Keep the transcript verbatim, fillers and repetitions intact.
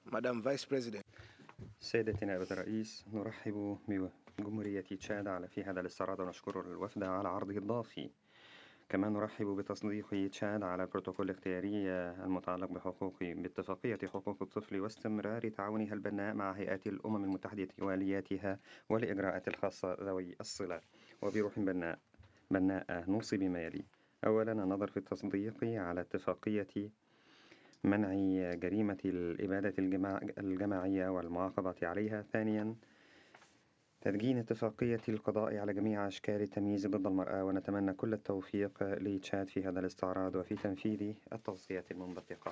Madam Vice President. سيدتي نائبة الرئيس، نرحب بجمهورية تشاد على في هذا الاستعراض ونشكر الوفد على عرضه الضافي. كما نرحب بتصديق تشاد على البروتوكول الاختياري المتعلق بحقوق باتفاقية حقوق الطفل واستمرار تعاونها البناء مع هيئات الأمم المتحدة وآلياتها والإجراءات الخاصة ذوي الصلة. وبروح بناء بناء نوصي بما يلي: أولا، النظر في التصديق على اتفاقية منع جريمة الإبادة الجماع الجماعية والمعاقبة عليها. ثانيا، تدجين اتفاقية القضاء على جميع أشكال التمييز ضد المرأة، ونتمنى كل التوفيق لتشاد في هذا الاستعراض وفي تنفيذ التوصيات المنبثقة.